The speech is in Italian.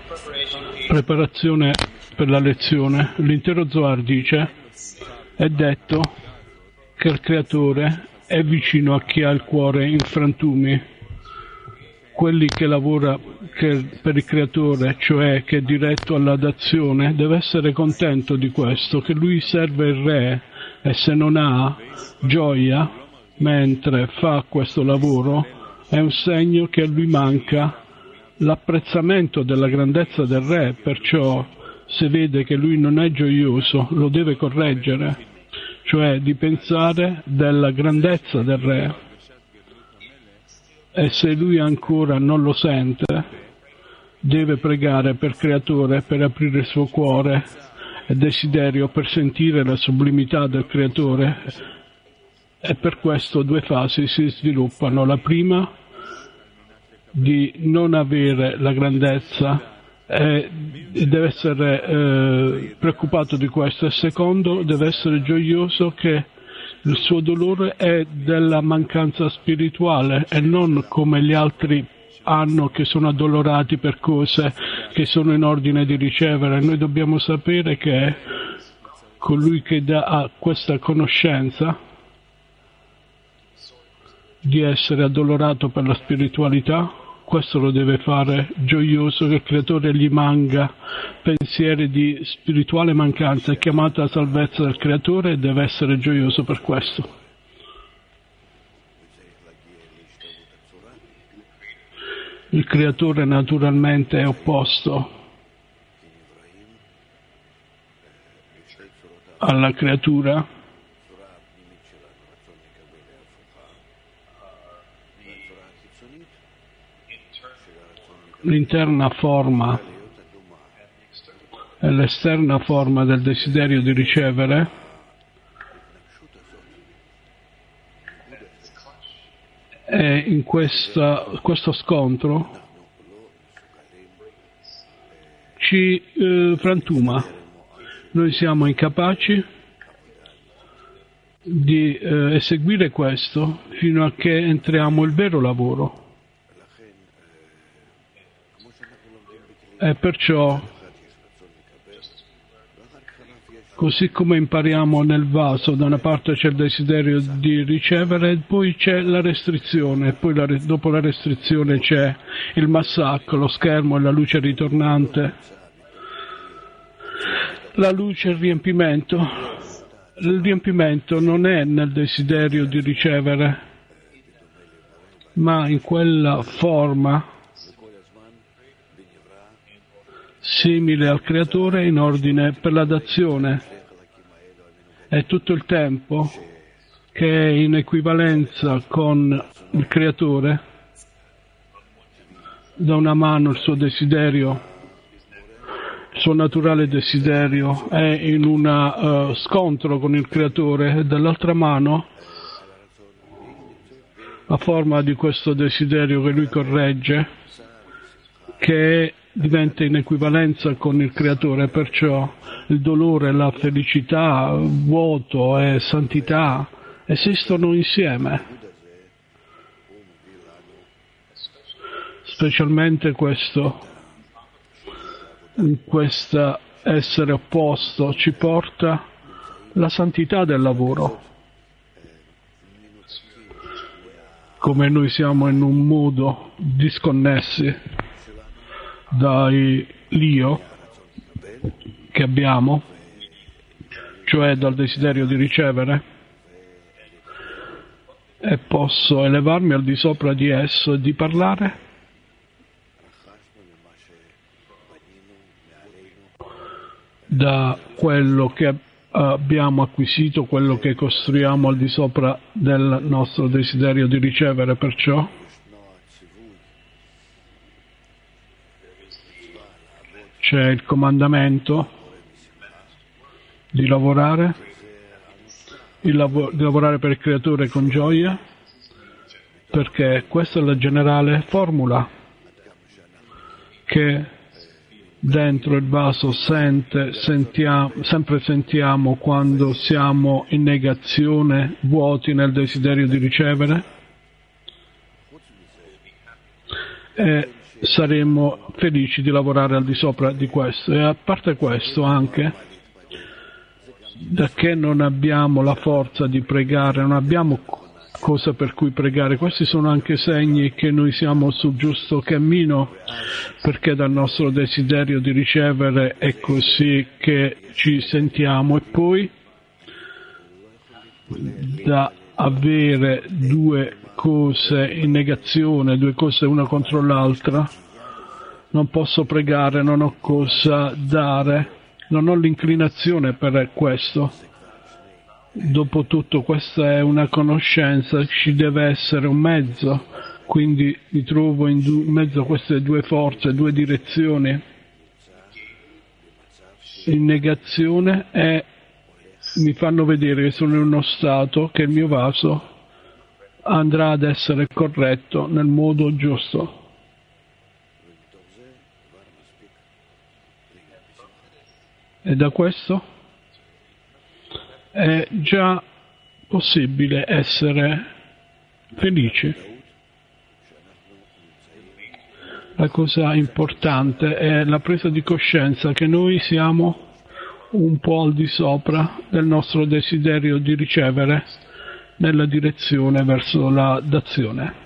Preparazione per la lezione. L'intero Zohar dice: è detto che il creatore è vicino a chi ha il cuore in frantumi. Quelli che lavora per il creatore, cioè che è diretto alla dazione, deve essere contento di questo, che lui serve il re, e se non ha gioia mentre fa questo lavoro è un segno che a lui manca l'apprezzamento della grandezza del re. Perciò se vede che lui non è gioioso lo deve correggere, cioè di pensare della grandezza del re, e se lui ancora non lo sente deve pregare per creatore, per aprire il suo cuore e desiderio per sentire la sublimità del creatore. E per questo due fasi si sviluppano: la prima di non avere la grandezza e deve essere preoccupato di questo, e secondo deve essere gioioso che il suo dolore è della mancanza spirituale e non come gli altri hanno, che sono addolorati per cose che sono in ordine di ricevere. Noi dobbiamo sapere che colui che ha questa conoscenza di essere addolorato per la spiritualità, questo lo deve fare gioioso, che il creatore gli manca pensieri di spirituale mancanza. È chiamata la salvezza del creatore e deve essere gioioso per questo. Il creatore naturalmente è opposto alla creatura. L'interna forma e l'esterna forma del desiderio di ricevere e in questo scontro ci frantuma. Noi siamo incapaci di eseguire questo fino a che entriamo il vero lavoro. E perciò, così come impariamo nel vaso, da una parte c'è il desiderio di ricevere, poi c'è la restrizione, poi dopo la restrizione c'è il massacro, lo schermo e la luce ritornante. La luce e il riempimento. Il riempimento non è nel desiderio di ricevere, ma in quella forma simile al creatore in ordine per la dazione. È tutto il tempo che è in equivalenza con il creatore. Da una mano il suo desiderio, il suo naturale desiderio è in un scontro con il creatore, e dall'altra mano la forma di questo desiderio che lui corregge, che diventa in equivalenza con il creatore. Perciò il dolore, la felicità, vuoto e santità esistono insieme. Specialmente questo essere opposto ci porta la santità del lavoro. Come noi siamo in un modo disconnessi dall'io che abbiamo, cioè dal desiderio di ricevere, e posso elevarmi al di sopra di esso e di parlare, da quello che abbiamo acquisito, quello che costruiamo al di sopra del nostro desiderio di ricevere. Perciò c'è il comandamento di lavorare, di lavorare per il creatore con gioia, perché questa è la generale formula che dentro il vaso sempre sentiamo quando siamo in negazione, vuoti nel desiderio di ricevere. E saremmo felici di lavorare al di sopra di questo. E a parte questo anche, da che non abbiamo la forza di pregare, non abbiamo cosa per cui pregare, questi sono anche segni che noi siamo sul giusto cammino, perché dal nostro desiderio di ricevere è così che ci sentiamo, e poi da avere due cose in negazione, due cose una contro l'altra, non posso pregare, non ho cosa dare, non ho l'inclinazione per questo. Dopotutto questa è una conoscenza, ci deve essere un mezzo, quindi mi trovo in mezzo a queste due forze, due direzioni, in negazione, e mi fanno vedere che sono in uno stato che il mio vaso andrà ad essere corretto nel modo giusto. E da questo è già possibile essere felici. La cosa importante è la presa di coscienza che noi siamo un po' al di sopra del nostro desiderio di ricevere nella direzione verso la dazione.